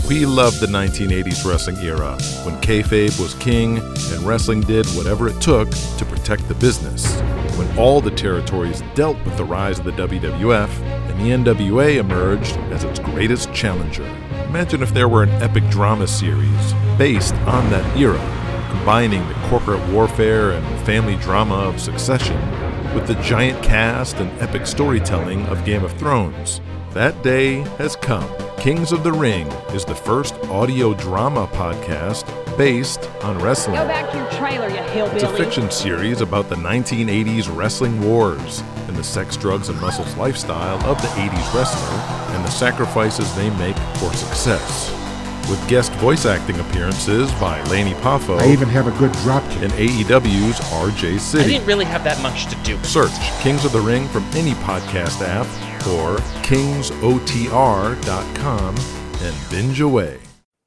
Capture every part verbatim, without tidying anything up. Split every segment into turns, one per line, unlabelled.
We loved the nineteen eighties wrestling era, when kayfabe was king and wrestling did whatever it took to protect the business, when all the territories dealt with the rise of the W W F and the N W A emerged as its greatest challenger. Imagine if there were an epic drama series based on that era, combining the corporate warfare and family drama of Succession with the giant cast and epic storytelling of Game of Thrones. That day has come. Kings of the Ring is the first audio drama podcast based on wrestling.
Go back to your trailer, you hillbilly.
It's a fiction series about the nineteen eighties wrestling wars and the sex, drugs, and muscles lifestyle of the eighties wrestler and the sacrifices they make for success. With guest voice acting appearances by Laney Poffo.
I even have a good drop kick.
And A E W's R J City.
I didn't really have that much to do.
Search Kings of the Ring from any podcast app or kings o t r dot com and binge away.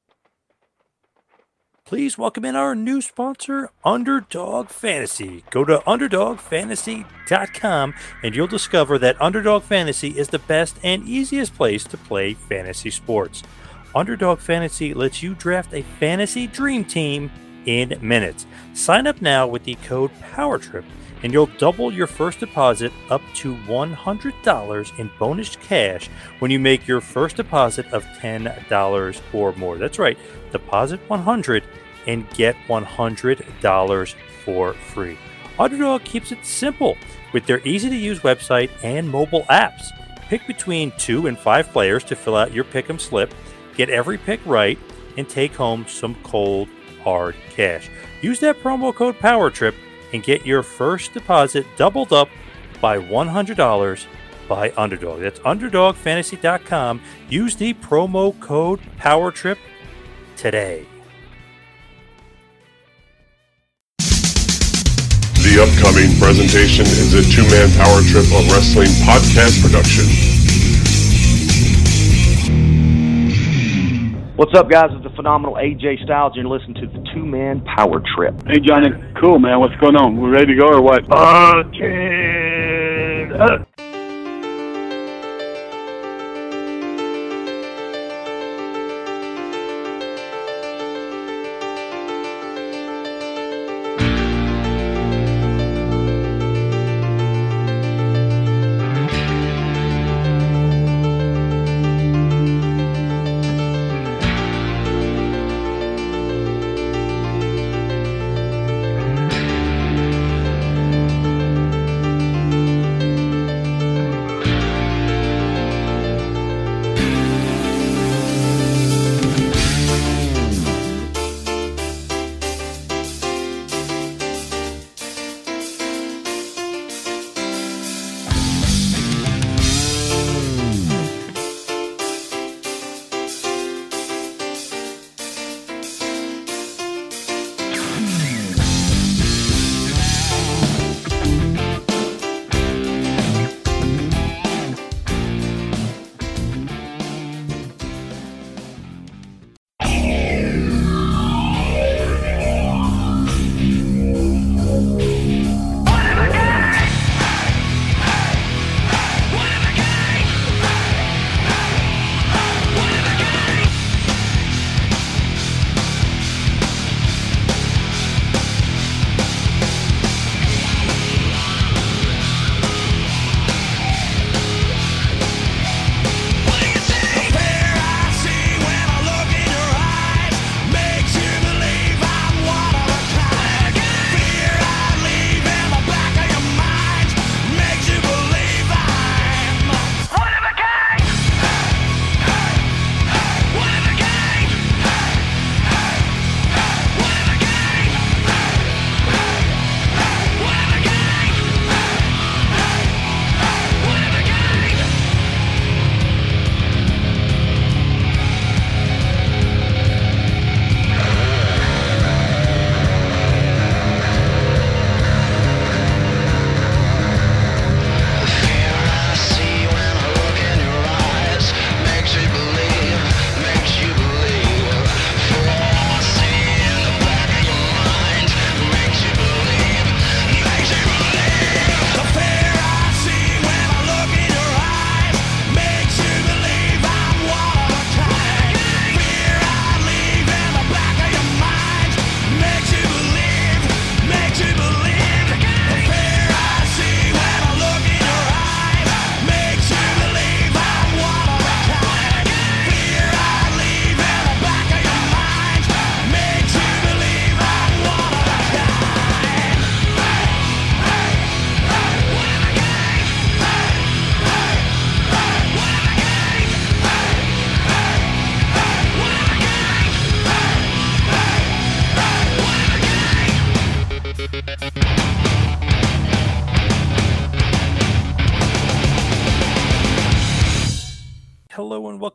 Please welcome in our new sponsor, Underdog Fantasy. Go to underdog fantasy dot com and you'll discover that Underdog Fantasy is the best and easiest place to play fantasy sports. Underdog Fantasy lets you draft a fantasy dream team in minutes. Sign up now with the code POWERTRIP and you'll double your first deposit up to one hundred dollars in bonus cash when you make your first deposit of ten dollars or more. That's right, deposit one hundred dollars and get one hundred dollars for free. Underdog keeps it simple with their easy-to-use website and mobile apps. Pick between two and five players to fill out your pick'em slip. Get every pick right and take home some cold, hard cash. Use that promo code POWERTRIP and get your first deposit doubled up by one hundred dollars by Underdog. That's underdog fantasy dot com. Use the promo code POWERTRIP today.
The upcoming presentation is a two-man power trip of wrestling podcast production.
What's up, guys? It's the phenomenal A J Styles, and you're listening to the two-man power trip.
Hey, Johnny. Cool, man. What's going on? We ready to go or what? Uh, uh.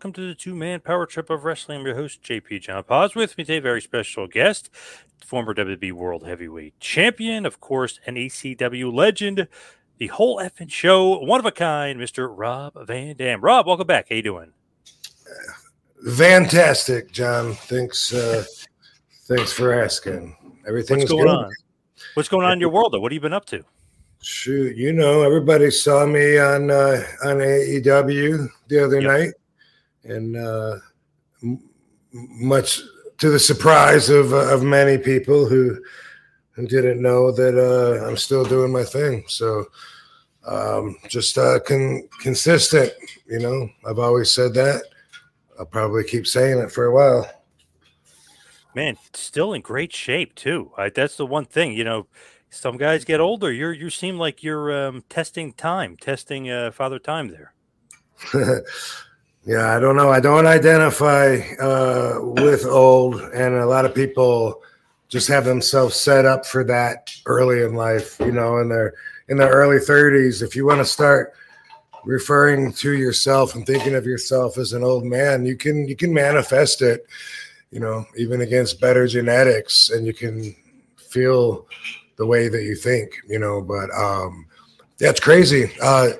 welcome to the two-man power trip of wrestling. I'm your host, J P John Paz. With me today, a very special guest, former W W E World Heavyweight Champion, of course, an E C W legend, the whole effing show, one of a kind, Mister Rob Van Dam. Rob, welcome back. How you doing?
Fantastic, John. Thanks. Uh, thanks for asking. Everything's
What's going
good.
on? What's going on in your world, though? What have you been up to?
Shoot, you know, everybody saw me on uh, on A E W the other
Yep.
night, and uh, m- much to the surprise of uh, of many people who who didn't know that uh, I'm still doing my thing. So, um, just uh, con- consistent. You know, I've always said that. I'll probably keep saying it for a while.
Man, still in great shape too. I, that's the one thing, you know. Some guys get older. You're you seem like you're um, testing time, testing uh, father time there.
Yeah, I don't know. I don't identify uh, with old, and a lot of people just have themselves set up for that early in life. You know, in their in their early thirties. If you want to start referring to yourself and thinking of yourself as an old man, you can you can manifest it. You know, even against better genetics, and you can feel the way that you think, you know, but um, that's crazy. Uh,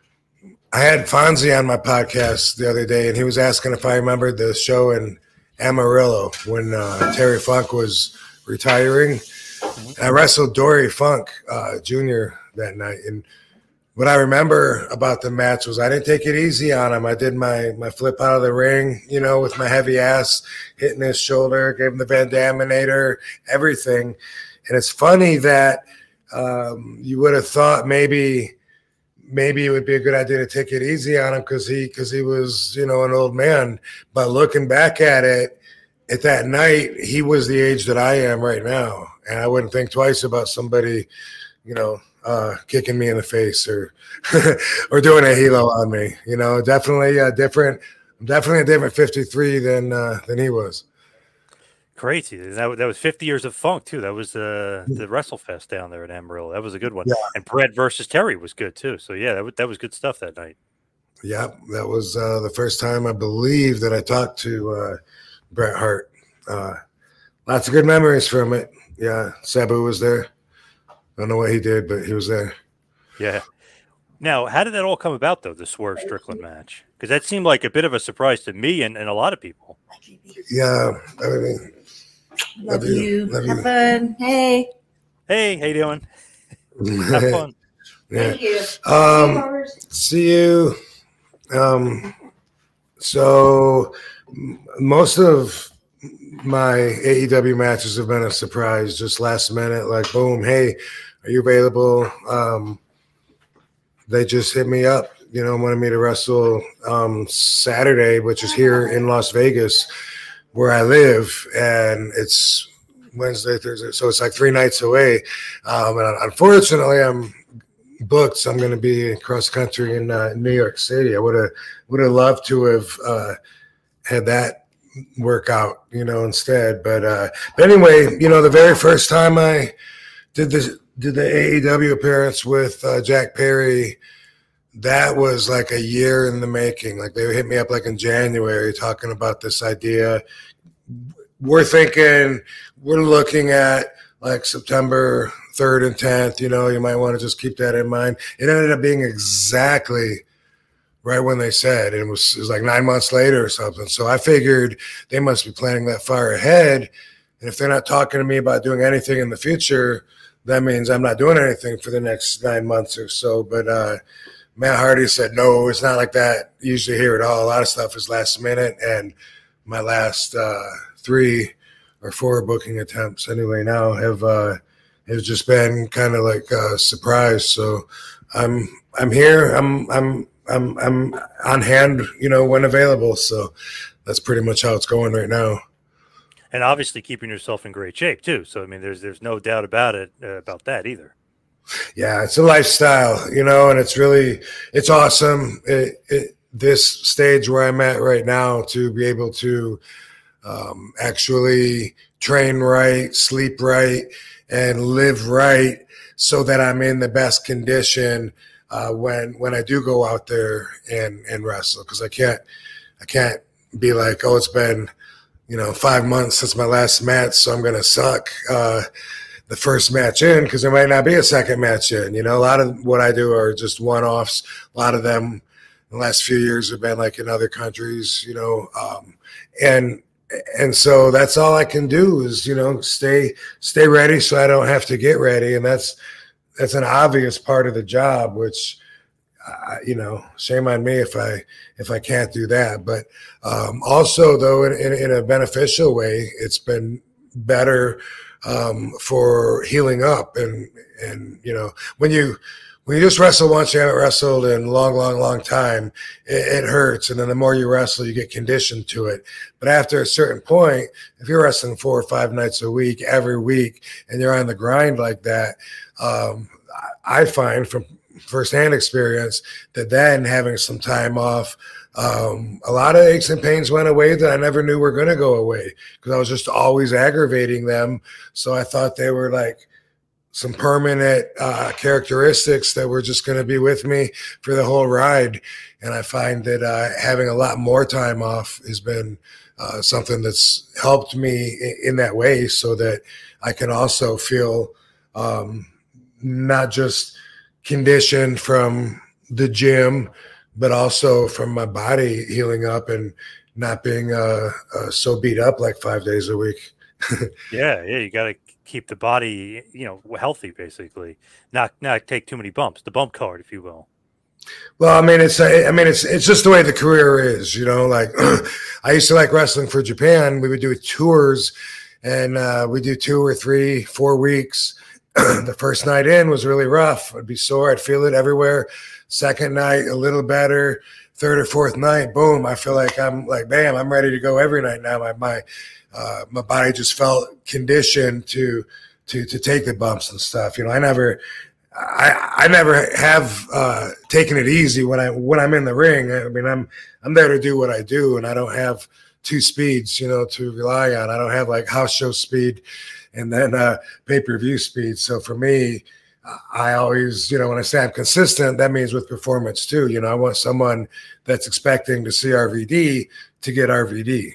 I had Fonzie on my podcast the other day, and he was asking if I remembered the show in Amarillo when uh, Terry Funk was retiring. And I wrestled Dory Funk uh, Junior that night. And what I remember about the match was I didn't take it easy on him. I did my, my flip out of the ring, you know, with my heavy ass, hitting his shoulder, gave him the Van Daminator, everything. And it's funny that um, you would have thought maybe maybe it would be a good idea to take it easy on him because he because he was, you know, an old man. But looking back at it, at that night, he was the age that I am right now. And I wouldn't think twice about somebody, you know, uh, kicking me in the face or or doing a helo on me. You know, definitely a different, definitely a different fifty-three than uh, than he was.
Crazy. That, that was fifty years of Funk, too. That was uh, the WrestleFest down there in Amarillo. That was a good one.
Yeah.
And Brett versus Terry was good, too. So, yeah, that, w- that was good stuff that night.
Yeah, that was uh, the first time I believe that I talked to uh, Bret Hart. Uh, lots of good memories from it. Yeah, Sabu was there. Don't know what he did, but he was there.
Yeah. Now, how did that all come about, though, the Swerve Strickland match? Because that seemed like a bit of a surprise to me and, and a lot of people.
Yeah, I mean,
Love,
Love you.
you.
Love
Have
you.
fun. Hey.
Hey, how you doing? Have fun.
Yeah.
Thank you.
Um, see you. Um, so m- most of my A E W matches have been a surprise, just last minute, like boom, hey, are you available? Um, they just hit me up, you know, wanted me to wrestle um, Saturday, which is here in Las Vegas, where I live, and it's Wednesday, Thursday, so it's like three nights away. Um, and unfortunately, I'm booked, so I'm going to be cross country in uh, New York City. I would have would have loved to have uh, had that work out, you know, instead. But uh, but anyway, you know, the very first time I did the did the A E W appearance with uh, Jack Perry, that was like a year in the making. Like they hit me up like in January talking about this idea. We're thinking, we're looking at like September third and tenth, you know, you might want to just keep that in mind. It ended up being exactly right when they said, and it was, it was like nine months later or something. So I figured they must be planning that far ahead. And if they're not talking to me about doing anything in the future, that means I'm not doing anything for the next nine months or so. But uh, Matt Hardy said, no, it's not like that usually here at all. A lot of stuff is last minute. And my last uh, three or four booking attempts anyway now have uh, have just been kind of like a surprise. So I'm I'm here. I'm I'm I'm I'm on hand, you know, when available. So that's pretty much how it's going right now.
And obviously keeping yourself in great shape too. So I mean, there's there's no doubt about it uh, about that either.
Yeah, it's a lifestyle, you know, and it's really it's awesome. It, it, this stage where I'm at right now to be able to um, actually train right, sleep right, and live right, so that I'm in the best condition uh, when when I do go out there and and wrestle. Because I can't I can't be like, oh, it's been, you know, five months since my last match, so I'm going to suck uh, the first match in, because there might not be a second match in. You know, a lot of what I do are just one-offs. A lot of them in the last few years have been like in other countries, you know, um, and and so that's all I can do is, you know, stay stay ready so I don't have to get ready, and that's that's an obvious part of the job, which, uh, you know, shame on me if I if I can't do that. But um, also, though, in, in, in a beneficial way, it's been better um, for healing up, and and you know, when you when you just wrestle once, you haven't wrestled in a long, long, long time, it, it hurts, and then the more you wrestle, you get conditioned to it. But after a certain point, if you're wrestling four or five nights a week, every week, and you're on the grind like that, um, I find from firsthand experience that then having some time off, um, a lot of aches and pains went away that I never knew were going to go away, because I was just always aggravating them. So I thought they were like some permanent uh, characteristics that were just going to be with me for the whole ride. And I find that uh, having a lot more time off has been uh, something that's helped me in, in that way, so that I can also feel um, not just conditioned from the gym, but also from my body healing up and not being uh, uh, so beat up like five days a week.
yeah, yeah, you got to keep the body, you know, healthy, basically. Not not take too many bumps, the bump card, if you will.
Well, I mean, it's I mean, it's it's just the way the career is, you know. Like I used to like wrestling for Japan. We would do tours, and uh, we do two or three, four weeks. The first night in was really rough. I'd be sore. I'd feel it everywhere. Second night, a little better. Third or fourth night, boom, I feel like I'm like, bam, I'm ready to go every night now. My my uh, my body just felt conditioned to to to take the bumps and stuff. You know, I never I I never have uh, taken it easy when I when I'm in the ring. I mean, I'm I'm there to do what I do, and I don't have two speeds, you know, to rely on. I don't have like house show speed and then uh, pay-per-view speed. So for me, I always, you know, when I say I'm consistent, that means with performance too. You know, I want someone that's expecting to see R V D to get R V D.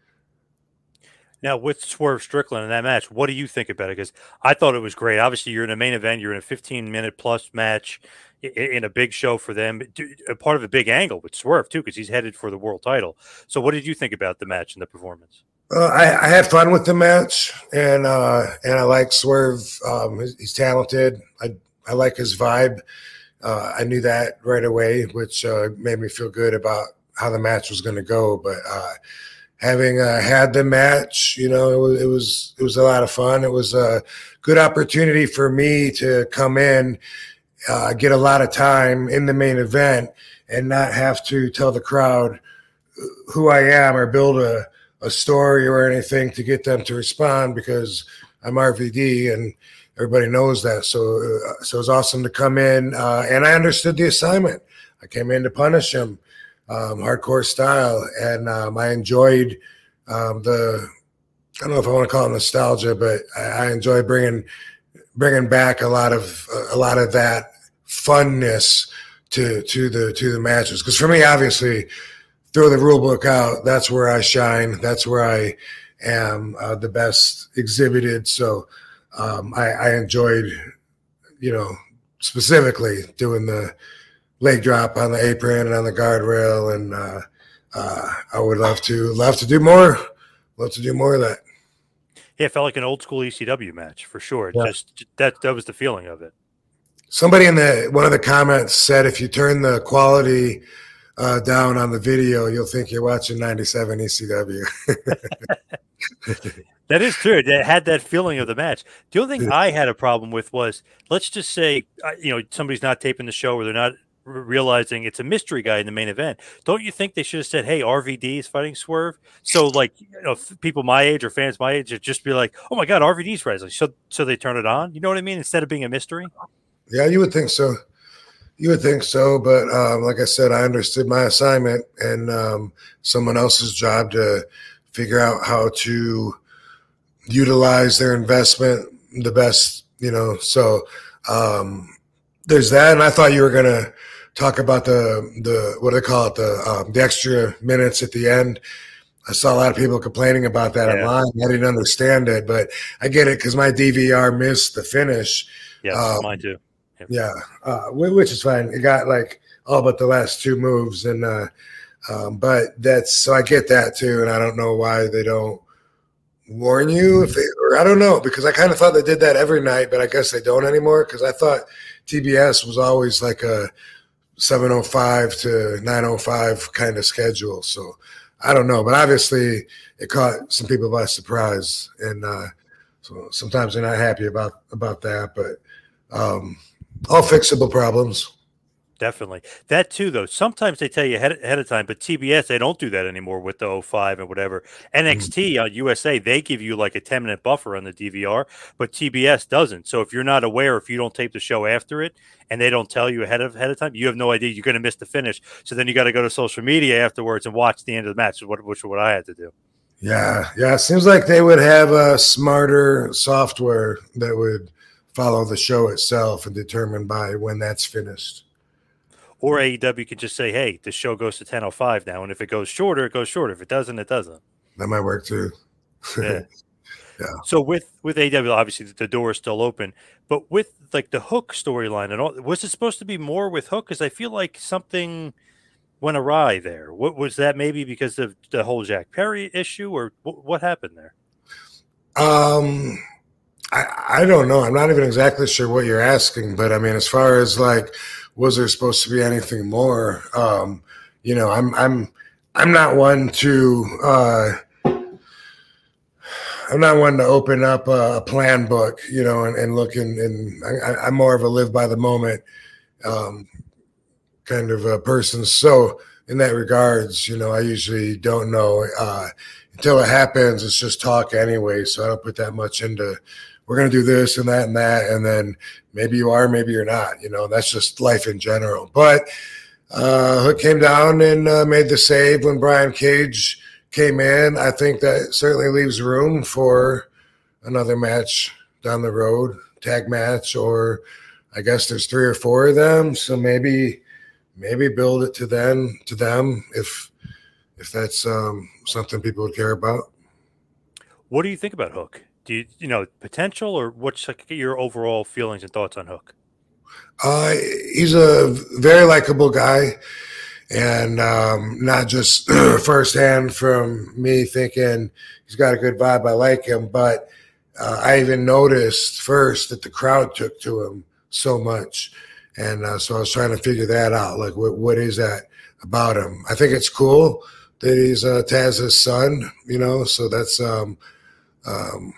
Now, with Swerve Strickland in that match, what do you think about it? Because I thought it was great. Obviously, you're in a main event. You're in a fifteen-minute plus match in a big show for them. A part of a big angle with Swerve, too, because he's headed for the world title. So what did you think about the match and the performance?
Uh, I, I had fun with the match, and uh, and I like Swerve. Um, he's, he's talented. I I like his vibe. Uh, I knew that right away, which uh, made me feel good about how the match was going to go. But uh, having uh, had the match, you know, it was, it was it was a lot of fun. It was a good opportunity for me to come in, uh, get a lot of time in the main event, and not have to tell the crowd who I am or build a a story or anything to get them to respond, because I'm R V D and everybody knows that. So, uh, so it was awesome to come in, uh, and I understood the assignment. I came in to punish him, um, hardcore style, and um, I enjoyed um, the. I don't know if I want to call it nostalgia, but I, I enjoy bringing bringing back a lot of a lot of that funness to to the to the matches. Because for me, obviously, throw the rule book out, that's where I shine. That's where I am uh, the best exhibited. So um, I, I enjoyed, you know, specifically doing the leg drop on the apron and on the guardrail. And uh, uh, I would love to love to do more. Love to do more of that.
Yeah, it felt like an old school E C W match for sure.
Yeah.
Just that that was the feeling of it.
Somebody in the one of the comments said if you turn the quality Uh, down on the video, you'll think you're watching ninety-seven E C W.
That is true. It had that feeling of the match. The only thing I had a problem with was, let's just say, uh, you know, somebody's not taping the show or they're not r- realizing it's a mystery guy in the main event. Don't you think they should have said, hey, R V D is fighting Swerve? So, like, you know, f- people my age or fans my age would just be like, oh, my God, R V D's wrestling. So, so they turn it on. You know what I mean? Instead of being a mystery.
Yeah, you would think so. You would think so, but um, like I said, I understood my assignment and um, someone else's job to figure out how to utilize their investment the best, you know. So um, there's that, and I thought you were gonna talk about the the what do they call it the um, the extra minutes at the end. I saw a lot of people complaining about that yeah. online. I didn't understand it, but I get it because my D V R missed the finish.
Yeah, um, mine too.
Yep. Yeah, uh, which is fine. It got like all but the last two moves, and uh, um, but that's so I get that too, and I don't know why they don't warn you if they, or I don't know, because I kind of thought they did that every night, but I guess they don't anymore. Because I thought T B S was always like a seven oh five to nine oh five kind of schedule, so. I don't know, but obviously it caught some people by surprise, and uh, so sometimes they're not happy about about that. But um, all fixable problems.
Definitely. That too, though. Sometimes they tell you ahead, ahead of time, but T B S, they don't do that anymore with the oh five and whatever. N X T mm-hmm. on U S A, they give you like a ten-minute buffer on the D V R, but T B S doesn't. So if you're not aware, if you don't tape the show after it, and they don't tell you ahead of ahead of time, you have no idea you're going to miss the finish. So then you got to go to social media afterwards and watch the end of the match, which is what I had to do.
Yeah, yeah. It seems like they would have a smarter software that would follow the show itself and determine by when that's finished.
Or A E W could just say, hey, the show goes to ten oh five now, and if it goes shorter, it goes shorter. If it doesn't, it doesn't.
That might work too.
Yeah.
Yeah.
So with, with A E W, obviously the door is still open, but with like the Hook storyline and all, was it supposed to be more with Hook? Because I feel like something went awry there. What was that? Maybe because of the whole Jack Perry issue, or what, what happened there?
Um, I I don't know. I'm not even exactly sure what you're asking, but I mean, as far as like, was there supposed to be anything more? Um, you know, I'm I'm I'm not one to. Uh, I'm not one to open up a, a plan book, you know, and, and look in, and I, I'm more of a live by the moment um, kind of a person. So in that regards, you know, I usually don't know uh, until it happens. It's just talk anyway. So I don't put that much into, we're going to do this and that and that. And then maybe you are, maybe you're not, you know, that's just life in general. But uh, Hook came down and uh, made the save when Brian Cage came in. I think that certainly leaves room for another match down the road, tag match, or I guess there's three or four of them. So maybe, maybe build it to them, to them if if that's um, something people would care about.
What do you think about Hook? Do you you know potential, or what's like your overall feelings and thoughts on Hook?
Uh, he's a very likable guy. And um, not just firsthand from me thinking he's got a good vibe, I like him, but uh, I even noticed first that the crowd took to him so much. And uh, so I was trying to figure that out, like what what is that about him? I think it's cool that he's uh, Taz's son, you know, so that's um, um,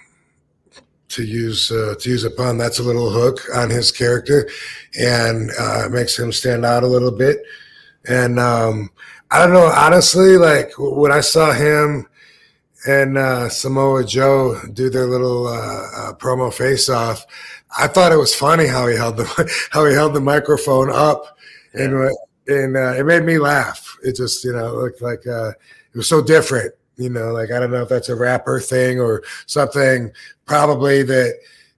to use uh, to use a pun, that's a little hook on his character, and uh, it makes him stand out a little bit. And um, I don't know, honestly, like when I saw him and uh, Samoa Joe do their little uh, uh, promo face-off, I thought it was funny how he held the how he held the microphone up, yeah. and and uh, it made me laugh. It just, you know, looked like uh, it was so different. You know, like I don't know if that's a rapper thing or something, probably that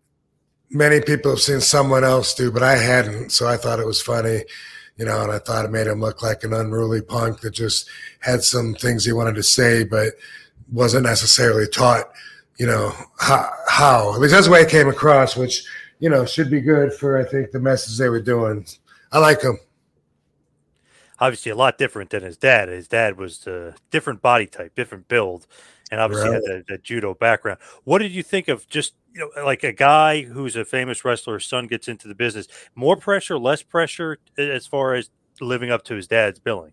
many people have seen someone else do, but I hadn't, so I thought it was funny. You know, and I thought it made him look like an unruly punk that just had some things he wanted to say, but wasn't necessarily taught, you know, how, how. At least that's the way it came across, which, you know, should be good for, I think, the message they were doing. I like him.
Obviously a lot different than his dad. His dad was a different body type, different build, and obviously right. had the, the judo background. What did you think of just, you know, like a guy who's a famous wrestler's son gets into the business, more pressure, less pressure as far as living up to his dad's billing?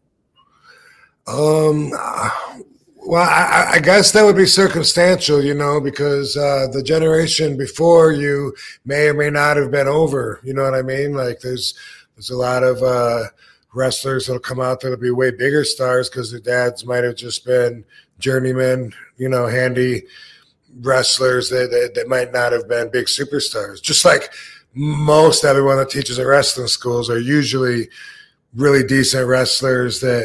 Um, well, I, I guess that would be circumstantial, you know, because uh, the generation before you may or may not have been over. You know what I mean? Like there's there's a lot of uh, wrestlers that'll come out that'll be way bigger stars because their dads might have just been journeymen, you know, handy wrestlers that, that that might not have been big superstars. Just like most everyone that teaches at wrestling schools are usually really decent wrestlers that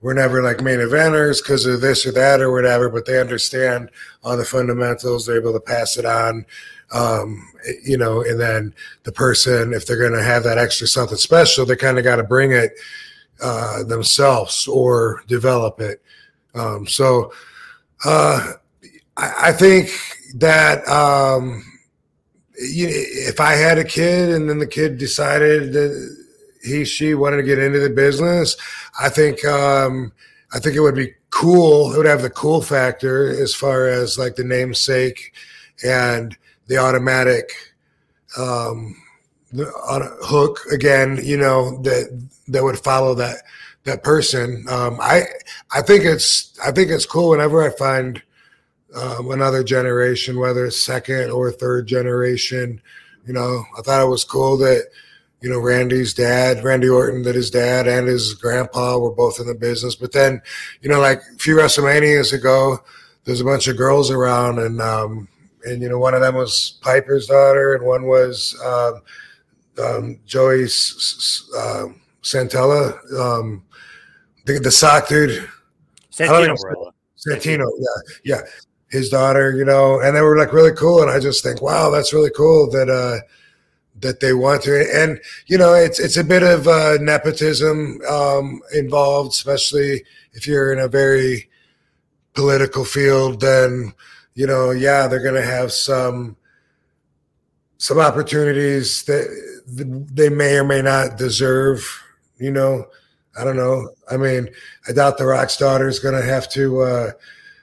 were never like main eventers because of this or that or whatever, but they understand all the fundamentals. They're able to pass it on, um, you know, and then the person, if they're going to have that extra something special, they kind of got to bring it uh, themselves or develop it. Um, so uh, I, I think that um, you, if I had a kid and then the kid decided that he, she wanted to get into the business, I think, um, I think it would be cool. It would have the cool factor as far as like the namesake and the automatic, um, the on hook again, you know, that, that would follow that, that person. Um, I, I think it's, I think it's cool whenever I find, um, another generation, whether it's second or third generation, you know, I thought it was cool that, you know, Randy's dad, Randy Orton, that his dad and his grandpa were both in the business. But then, you know, like a few WrestleManias ago, there's a bunch of girls around, and um, and you know, one of them was Piper's daughter, and one was um, um, Joey uh, Santella, um, the, the sock dude,
Santino, Santino,
Santino, yeah, yeah, his daughter, you know, and they were like really cool, and I just think, wow, that's really cool that. Uh, that they want to. And, you know, it's it's a bit of uh, nepotism um, involved, especially if you're in a very political field, then, you know, yeah, they're going to have some some opportunities that they may or may not deserve, you know. I don't know. I mean, I doubt The Rock's daughter is going to have to uh,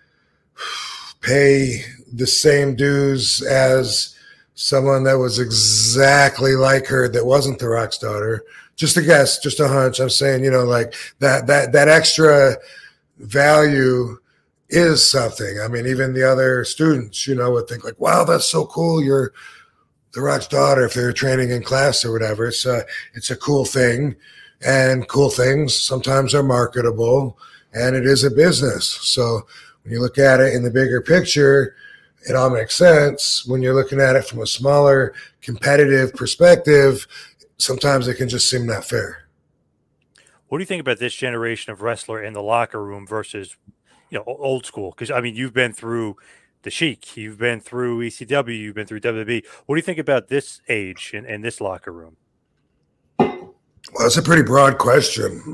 pay the same dues as someone that was exactly like her that wasn't The Rock's daughter. Just a guess, just a hunch. I'm saying, you know, like that that that extra value is something. I mean, even the other students, you know, would think like, wow, that's so cool. You're The Rock's daughter if they're training in class or whatever. It's a, it's a cool thing. And cool things sometimes are marketable, and it is a business. So when you look at it in the bigger picture, it all makes sense. When you're looking at it from a smaller competitive perspective, sometimes it can just seem not fair.
What do you think about this generation of wrestler in the locker room versus, you know, old school? Because, I mean, you've been through the Sheik, you've been through E C W, you've been through W W E. What do you think about this age and, and this locker room?
Well, it's a pretty broad question.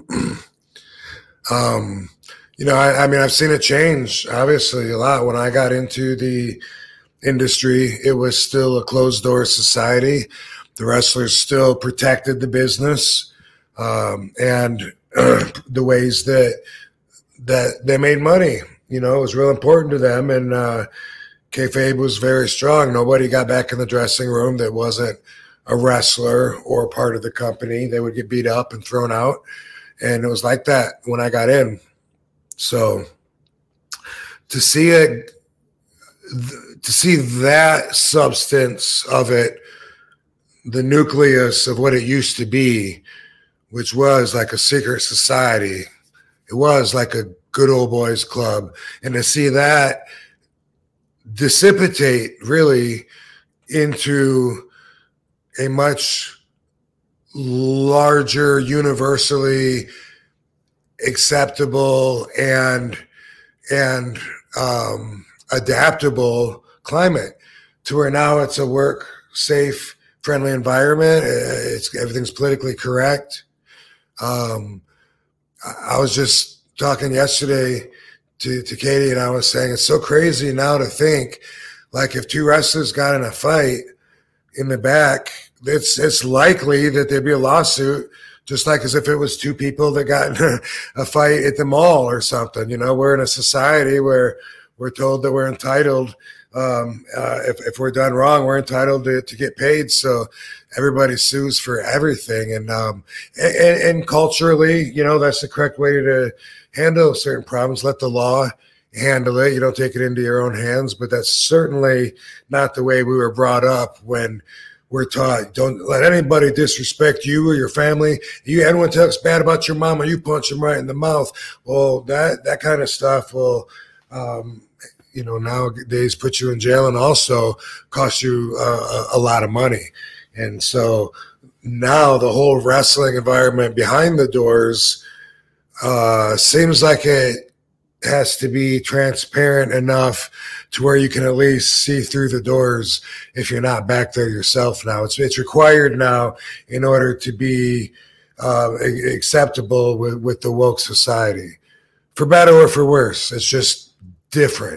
um, You know, I, I mean, I've seen it change, obviously, a lot. When I got into the industry, it was still a closed-door society. The wrestlers still protected the business um, and uh, the ways that that they made money. You know, it was real important to them, and uh, kayfabe was very strong. Nobody got back in the dressing room that wasn't a wrestler or part of the company. They would get beat up and thrown out, and it was like that when I got in. So to see it, to see that substance of it, the nucleus of what it used to be, which was like a secret society, it was like a good old boys club. And to see that dissipate really into a much larger, universally acceptable and and um, adaptable climate, to where now it's a work safe, friendly environment. It's everything's politically correct. Um, I was just talking yesterday to, to Katie, and I was saying it's so crazy now to think, like, if two wrestlers got in a fight in the back, it's it's likely that there'd be a lawsuit, just like as if it was two people that got in a, a fight at the mall or something. You know, we're in a society where we're told that we're entitled. Um, uh, if, if we're done wrong, we're entitled to, to get paid. So everybody sues for everything. And, um, and, and culturally, you know, that's the correct way to handle certain problems. Let the law handle it. You don't take it into your own hands, but that's certainly not the way we were brought up when we're taught. Don't let anybody disrespect you or your family. You, anyone talks bad about your mama, you punch them right in the mouth. Well, that, that kind of stuff will, um, you know, nowadays put you in jail and also cost you uh, a lot of money. And so now the whole wrestling environment behind the doors uh, seems like it has to be transparent enough to where you can at least see through the doors if you're not back there yourself now. It's it's required now in order to be uh, acceptable with, with the woke society. For better or for worse, it's just different.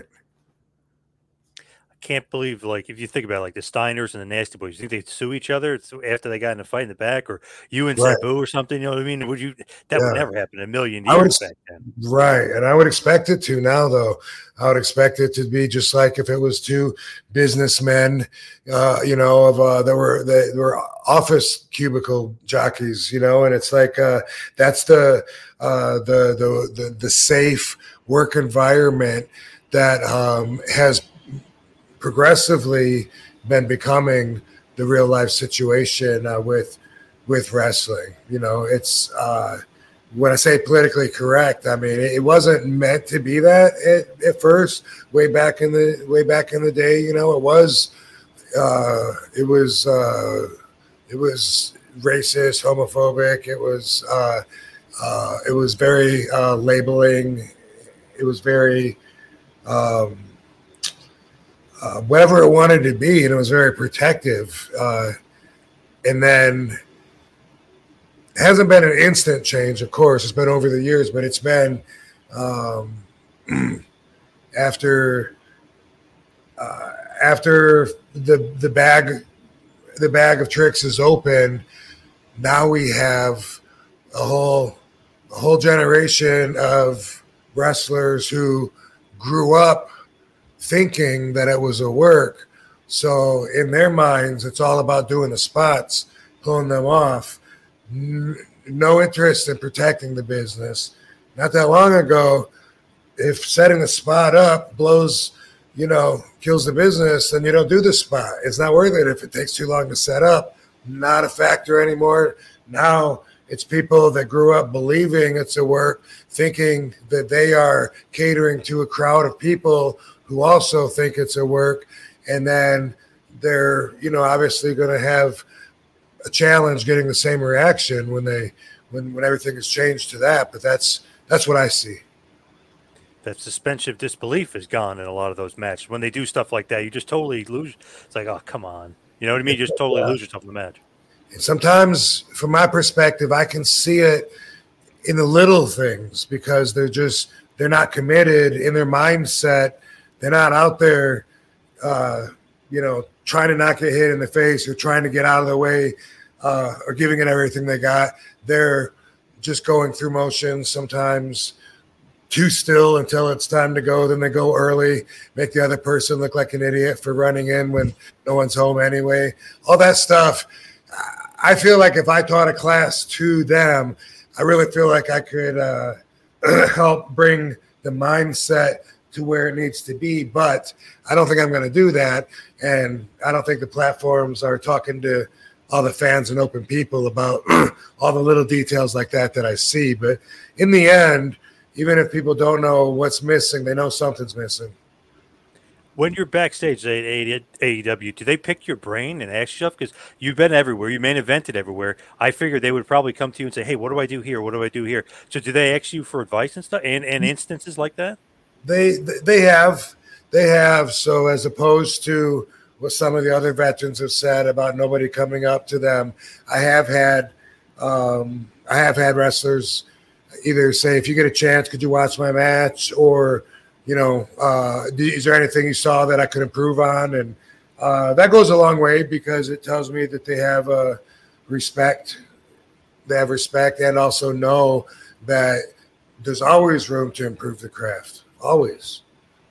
Can't believe, like, if you think about it, like the Steiners and the Nasty Boys, you think they'd sue each other after they got in a fight in the back, or you and
Right.
Sabu or something? You know what I mean? Would you? That
Yeah.
would never happen in a million
I would
years
ex-
back then.
Right. And I would expect it to now, though. I would expect it to be just like if it was two businessmen, uh, you know, of uh, that were they were office cubicle jockeys, you know, and it's like uh, that's the, uh, the the the the safe work environment that um, has progressively been becoming the real life situation uh, with with wrestling. You know, it's uh, when I say politically correct, I mean it, it wasn't meant to be that at, at first. Way back in the way back in the day, you know, it was uh, it was uh, it was racist, homophobic. It was uh, uh, it was very uh, labeling. It was very um, Uh, whatever it wanted to be, and it was very protective. Uh, and then it hasn't been an instant change, of course. It's been over the years, but it's been um, after uh, after the the bag the bag of tricks is open. Now we have a whole a whole generation of wrestlers who grew up thinking that it was a work. So in their minds, it's all about doing the spots, pulling them off. N- no interest in protecting the business. Not that long ago, if setting the spot up blows, you know, kills the business, then you don't do the spot. It's not worth it if it takes too long to set up. Not a factor anymore. Now it's people that grew up believing it's a work, thinking that they are catering to a crowd of people who also think it's a work, and then they're, you know, obviously going to have a challenge getting the same reaction when they, when, when everything has changed to that. But that's that's what I see.
That suspension of disbelief is gone in a lot of those matches. When they do stuff like that, you just totally lose. It's like, oh, come on. You know what I mean? You just totally
Yeah.
lose yourself in the match.
And sometimes, from my perspective, I can see it in the little things because they're just they're not committed in their mindset. They're not out there, uh, you know, trying to not get hit in the face or trying to get out of the way uh, or giving it everything they got. They're just going through motions, sometimes too still until it's time to go. Then they go early, make the other person look like an idiot for running in when no one's home anyway. All that stuff. I feel like if I taught a class to them, I really feel like I could uh, help bring the mindset to where it needs to be, but I don't think I'm going to do that. And I don't think the platforms are talking to all the fans and open people about all the little details like that that I see. But in the end, even if people don't know what's missing, they know something's missing.
When you're backstage at A E W, do they pick your brain and ask you stuff? Because you've been everywhere. You main evented everywhere. I figured they would probably come to you and say, hey, what do I do here? What do I do here? So do they ask you for advice and stuff and, and instances like that?
They they have. They have. So as opposed to what some of the other veterans have said about nobody coming up to them, I have had um, I have had wrestlers either say, if you get a chance, could you watch my match? Or, you know, uh, is there anything you saw that I could improve on? And uh, that goes a long way because it tells me that they have uh, respect. They have respect and also know that there's always room to improve the craft. Always.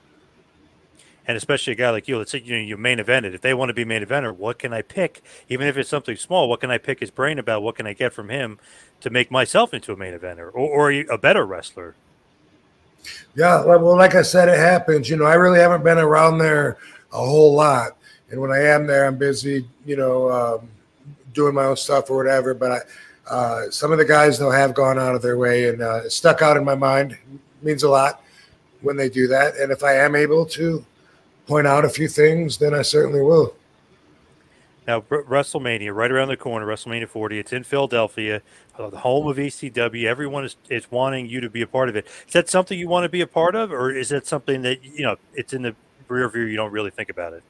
And especially a guy like you, let's say you know, you main evented. If they want to be main eventer, what can I pick? Even if it's something small, what can I pick his brain about? What can I get from him to make myself into a main eventer or, or a better wrestler?
Yeah, well, like I said, it happens. You know, I really haven't been around there a whole lot. And when I am there, I'm busy, you know, um, doing my own stuff or whatever. But I, uh, some of the guys, though, have gone out of their way and uh, it stuck out in my mind. It means a lot when they do that. And if I am able to point out a few things, then I certainly will.
Now, WrestleMania, right around the corner, WrestleMania forty. It's in Philadelphia, uh, the home of E C W. Everyone is, is wanting you to be a part of it. Is that something you want to be a part of, or is that something that, you know, it's in the rear view, you don't really think about it?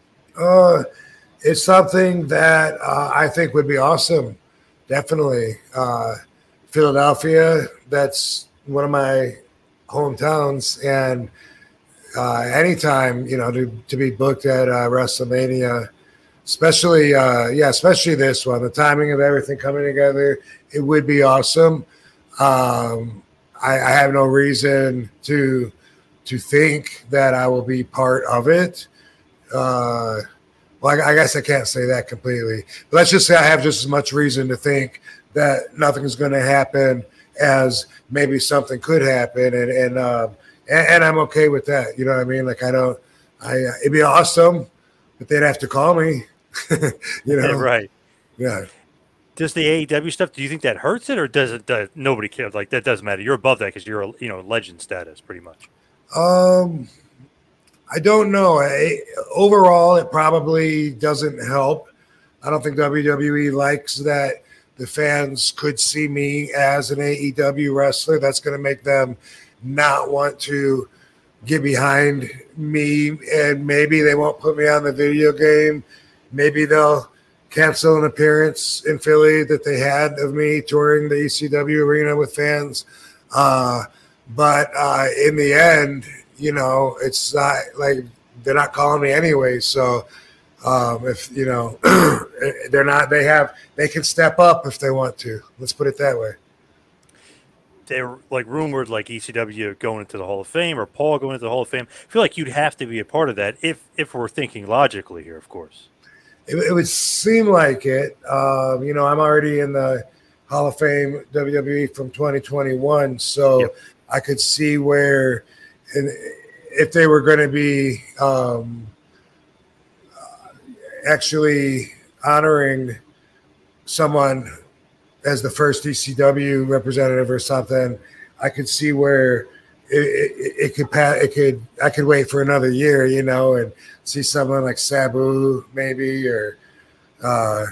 Uh, it's something that uh, I think would be awesome. Definitely. Uh, Philadelphia, that's one of my hometowns. And uh, anytime, you know, to, to be booked at uh, WrestleMania, especially, uh, yeah, especially this one, the timing of everything coming together, it would be awesome. Um, I, I have no reason to to think that I will be part of it. Uh, well, I, I guess I can't say that completely. But let's just say I have just as much reason to think that nothing's going to happen as maybe something could happen, and and, uh, and and I'm okay with that. You know what I mean? Like I don't. I it'd be awesome, but they'd have to call me. you know,
Yeah, right?
Yeah.
Does the A E W stuff? Do you think that hurts it, or does it? Does, nobody cares. Like that doesn't matter. You're above that because you're a, you know, legend status, pretty much.
Um, I don't know. I, overall, it probably doesn't help. I don't think W W E likes that the fans could see me as an A E W wrestler. That's going to make them not want to get behind me, and maybe they won't put me on the video game. Maybe they'll cancel an appearance in Philly that they had of me touring the E C W arena with fans. Uh, but uh, in the end, you know, it's not like they're not calling me anyway. So um, if, you know, they're not, they have, they can step up if they want to. Let's put it that way.
They're like rumored, like E C W going into the Hall of Fame or Paul going into the Hall of Fame. I feel like you'd have to be a part of that if, if we're thinking logically here, of course.
It, it would seem like it. Um, you know, I'm already in the Hall of Fame W W E from twenty twenty-one, so yep. I could see where, and if they were going to be um, actually honoring someone as the first E C W representative or something, I could see where it, it, it could pass. It could. I could wait for another year, you know, and see someone like Sabu maybe, or uh,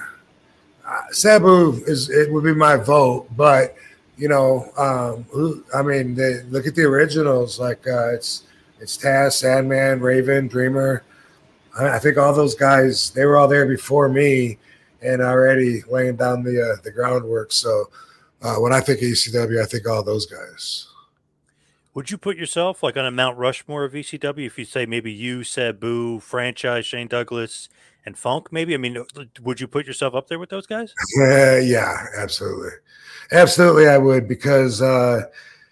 Sabu is it would be my vote, but you know, um, who I mean, they, look at the originals. Like uh, it's it's Taz, Sandman, Raven, Dreamer. I, I think all those guys, they were all there before me, and already laying down the uh, the groundwork. So uh, when I think E C W, I think all those guys.
Would you put yourself like on a Mount Rushmore of E C W if you say maybe you, Sabu, Franchise, Shane Douglas, and Funk? Maybe. I mean, would you put yourself up there with those guys?
Uh, yeah, absolutely, absolutely. I would, because uh,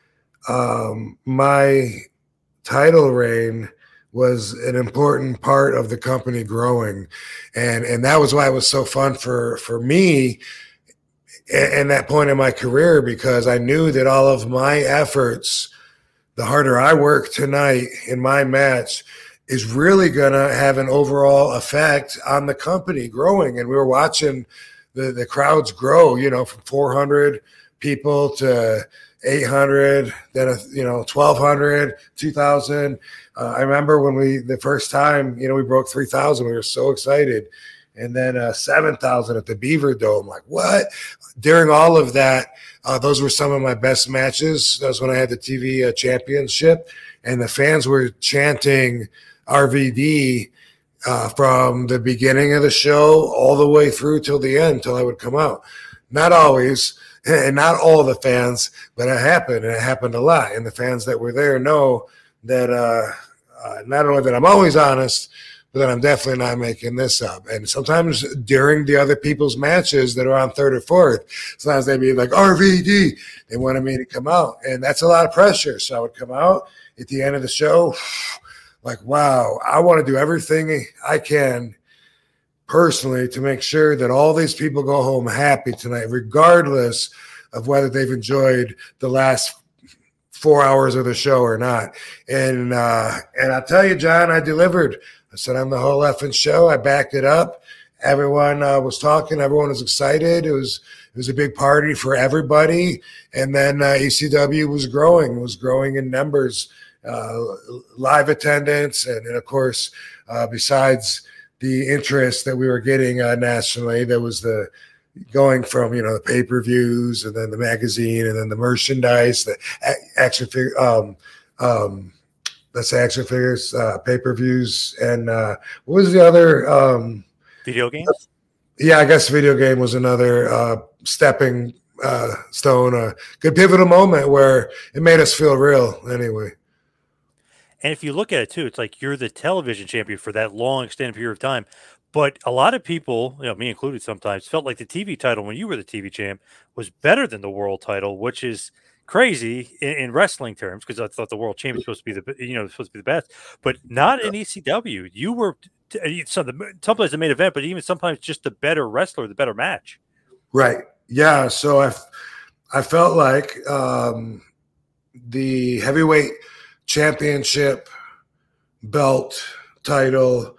um, my title reign was an important part of the company growing, and and that was why it was so fun for for me at, at that point in my career, because I knew that all of my efforts, the harder I work tonight in my match, is really going to have an overall effect on the company growing. And we were watching the, the crowds grow, you know, from four hundred people to eight hundred, then, you know, twelve hundred, two thousand. Uh, I remember when we, the first time, you know, we broke three thousand, we were so excited. And then uh, seven thousand at the Beaver Dome. Like, what? During all of that, uh, those were some of my best matches. That was when I had the T V uh, championship, and the fans were chanting R V D uh, from the beginning of the show all the way through till the end, till I would come out. Not always, and not all the fans, but it happened, and it happened a lot. And the fans that were there know that uh, uh, not only that I'm always honest, but that I'm definitely not making this up. And sometimes during the other people's matches that are on third or fourth, sometimes they'd be like, R V D. They wanted me to come out. And that's a lot of pressure. So I would come out at the end of the show like, wow, I want to do everything I can personally to make sure that all these people go home happy tonight, regardless of whether they've enjoyed the last four hours of the show or not. And, uh, and I'll tell you, John, I delivered. I said on the whole effing show, I backed it up. Everyone uh, was talking. Everyone was excited. It was it was a big party for everybody. And then uh, E C W was growing. It was growing in numbers, uh, live attendance, and, and of course, uh, besides the interest that we were getting uh, nationally. There was the going from, you know, the pay-per-views and then the magazine and then the merchandise, the a- action figure, um, um, let's say action figures, uh, pay-per-views. And uh, what was the other? Um,
Video games?
Yeah, I guess video game was another uh, stepping uh, stone, a good pivotal moment where it made us feel real anyway.
And if you look at it too, it's like you're the television champion for that long extended period of time. But a lot of people, you know, me included sometimes, felt like the T V title when you were the T V champ was better than the world title, which is crazy in, in wrestling terms, because I thought the world champ was supposed to be the, you know, supposed to be the best, but not in E C W. You were some the, sometimes the main event, but even sometimes just the better wrestler, the better match.
Right. Yeah. So I, I felt like um, the heavyweight championship belt title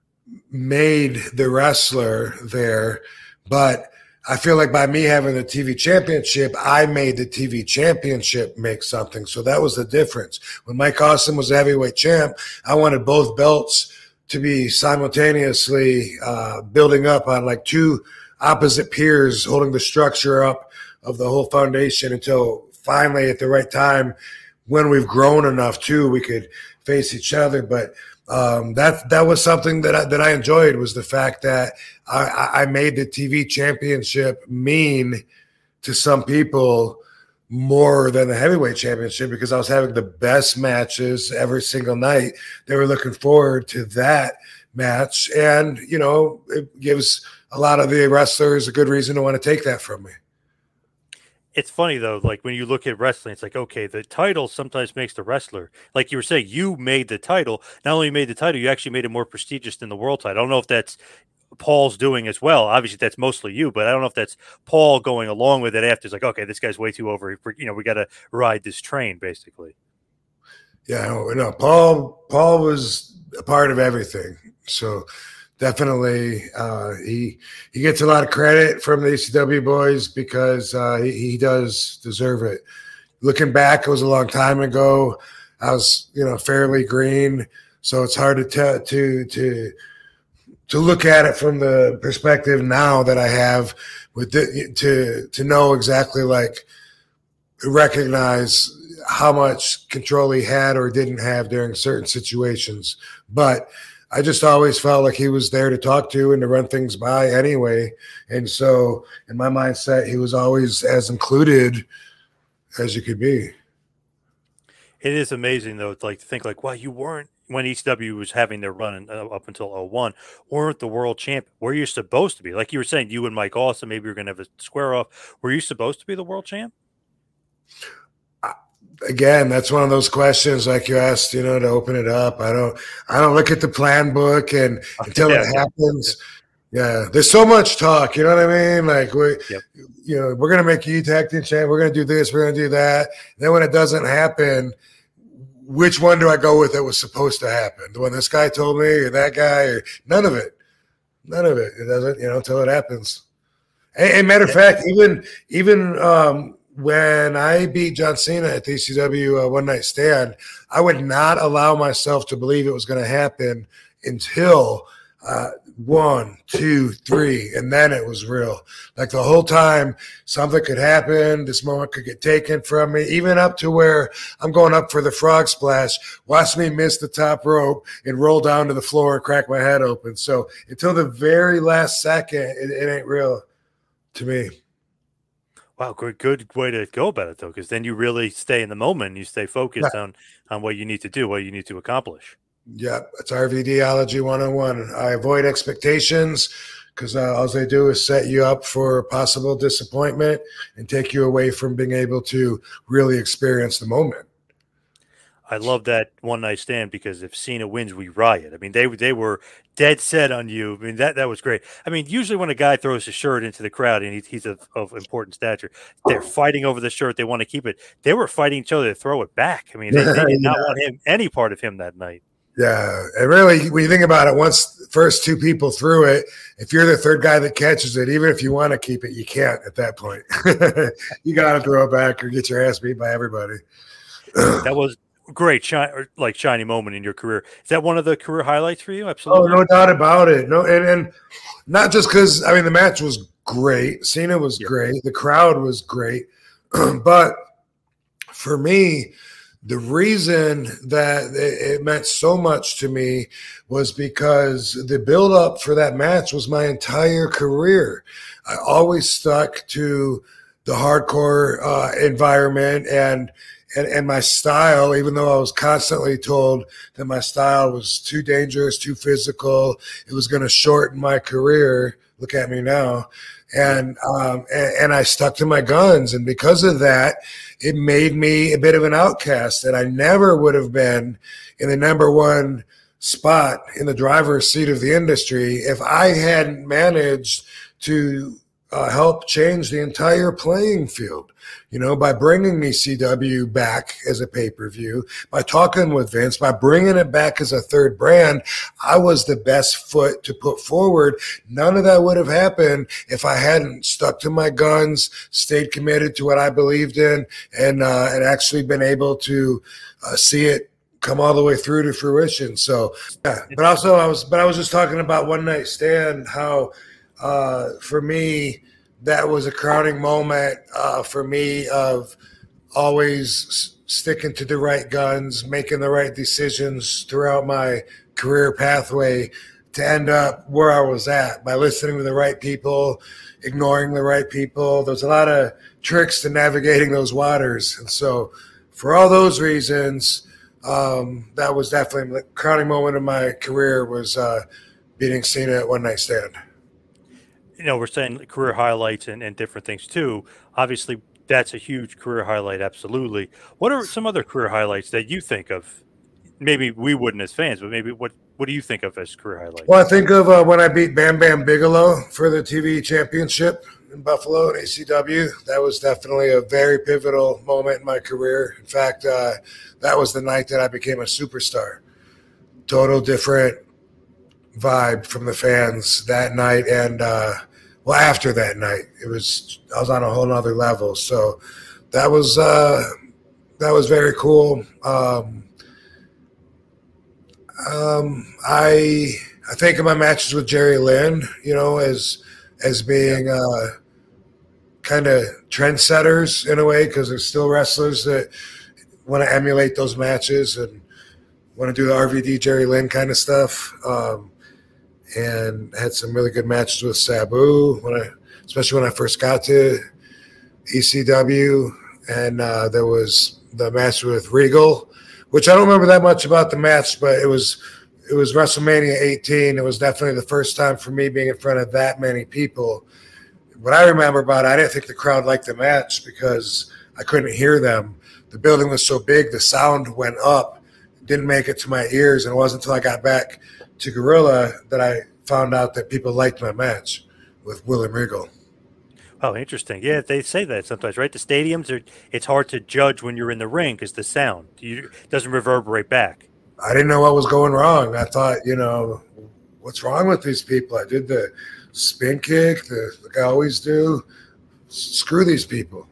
made the wrestler there, but I feel like by me having the T V championship, I made the T V championship make something. So that was the difference. When Mike Awesome was the heavyweight champ, I wanted both belts to be simultaneously uh, building up on like two opposite piers, holding the structure up of the whole foundation until finally at the right time, when we've grown enough too, we could face each other. But Um, that that was something that I, that I enjoyed, was the fact that I, I made the T V championship mean to some people more than the heavyweight championship, because I was having the best matches every single night. They were looking forward to that match, and you know, it gives a lot of the wrestlers a good reason to want to take that from me.
It's funny though, like when you look at wrestling, it's like, okay, the title sometimes makes the wrestler, like you were saying, you made the title. Not only made the title, you actually made it more prestigious than the world title. I don't know if that's Paul's doing as well. Obviously, that's mostly you, but I don't know if that's Paul going along with it after. It's like, okay, this guy's way too over. You know, we got to ride this train, basically.
Yeah, no, no, Paul. Paul was a part of everything. So definitely, uh, he he gets a lot of credit from the E C W boys, because uh, he, he does deserve it. Looking back, it was a long time ago. I was, you know, fairly green, so it's hard to tell to to to look at it from the perspective now that I have, with the, to to know exactly, like, recognize how much control he had or didn't have during certain situations. But I just always felt like he was there to talk to and to run things by anyway. And so in my mindset, he was always as included as you could be.
It is amazing, though, it's like to think like, wow, you weren't, when E C W was having their run uh, up until oh one, weren't the world champ where you're supposed to be. Like you were saying, you and Mike Awesome, maybe you're going to have a square off. Were you supposed to be the world champ?
Again, that's one of those questions, like you asked, you know, to open it up. I don't, I don't look at the plan book, and until
yeah,
it happens, yeah. yeah, there's so much talk. You know what I mean? Like we, yep. you know, we're gonna make you tag team champ. We're gonna do this. We're gonna do that. And then when it doesn't happen, which one do I go with that was supposed to happen? The one this guy told me, or that guy, or none of it. None of it. It doesn't, you know, until it happens. And, and matter of fact, even even. um when I beat John Cena at the E C W uh, One Night Stand, I would not allow myself to believe it was going to happen until uh, one, two, three, and then it was real. Like the whole time, something could happen. This moment could get taken from me, even up to where I'm going up for the frog splash. Watch me miss the top rope and roll down to the floor and crack my head open. So until the very last second, it, it ain't real to me.
Wow, good, good way to go about it, though, because then you really stay in the moment and you stay focused yeah. on, on what you need to do, what you need to accomplish.
Yeah, it's R V D-ology one oh one. I avoid expectations, because uh, all they do is set you up for possible disappointment and take you away from being able to really experience the moment.
I love that One Night Stand, because if Cena wins, we riot. I mean, they they were dead set on you. I mean, that, that was great. I mean, usually when a guy throws his shirt into the crowd and he, he's of, of important stature, they're fighting over the shirt. They want to keep it. They were fighting each other to throw it back. I mean, they, they did not want him any part of him that night.
Yeah, and really, when you think about it, once the first two people threw it, if you're the third guy that catches it, even if you want to keep it, you can't at that point. You got to throw it back or get your ass beat by everybody.
That was great, shi- or like shiny moment in your career. Is that one of the career highlights for you?
Oh,
Absolutely.
no doubt about it. No, and, and not just because, I mean, the match was great. Cena was
Yeah.
great. The crowd was great. But for me, the reason that it it meant so much to me was because the build-up for that match was my entire career. I always stuck to the hardcore uh, environment and, and and my style, even though I was constantly told that my style was too dangerous, too physical, it was going to shorten my career. Look at me now. And, um, and and I stuck to my guns, and because of that, it made me a bit of an outcast. And I never would have been in the number one spot in the driver's seat of the industry if I hadn't managed to uh, help change the entire playing field. You know, by bringing E C W back as a pay-per-view, by talking with Vince, by bringing it back as a third brand, I was the best foot to put forward. None of that would have happened if I hadn't stuck to my guns, stayed committed to what I believed in, and uh, and actually been able to uh, see it come all the way through to fruition. So, yeah. But also, I was, but I was just talking about One Night Stand. How, uh, for me, that was a crowning moment uh, for me of always s- sticking to the right guns, making the right decisions throughout my career pathway to end up where I was at by listening to the right people, ignoring the right people. There's a lot of tricks to navigating those waters. And so for all those reasons, um, that was definitely the crowning moment of my career was uh, beating Cena at One Night Stand.
You know, we're saying career highlights and, and different things too. Obviously, that's a huge career highlight. Absolutely. What are some other career highlights that you think of? Maybe we wouldn't as fans, but maybe what, what do you think of as career highlights?
Well, I think of uh, when I beat Bam Bam Bigelow for the T V championship in Buffalo at A C W. That was definitely a very pivotal moment in my career. In fact, uh, that was the night that I became a superstar. Total different vibe from the fans that night. And, uh, well, after that night, it was, I was on a whole nother level. So that was, uh, that was very cool. Um, um, I, I think of my matches with Jerry Lynn, you know, as, as being, uh, kind of trendsetters in a way, because there's still wrestlers that want to emulate those matches and want to do the R V D Jerry Lynn kind of stuff. Um, and had some really good matches with Sabu, when I, especially when I first got to E C W. And uh, there was the match with Regal, which I don't remember that much about the match, but it was it was WrestleMania eighteen. It was definitely the first time for me being in front of that many people. What I remember about it, I didn't think the crowd liked the match because I couldn't hear them. The building was so big, the sound went up, didn't make it to my ears, and it wasn't until I got back to Gorilla that I found out that people liked my match with William Regal.
Oh, interesting. Yeah, they say that sometimes, right? The stadiums are. It's hard to judge when you're in the ring because the sound you, doesn't reverberate back.
I didn't know what was going wrong. I thought, you know, what's wrong with these people? I did the spin kick, the, like I always do. Screw these people.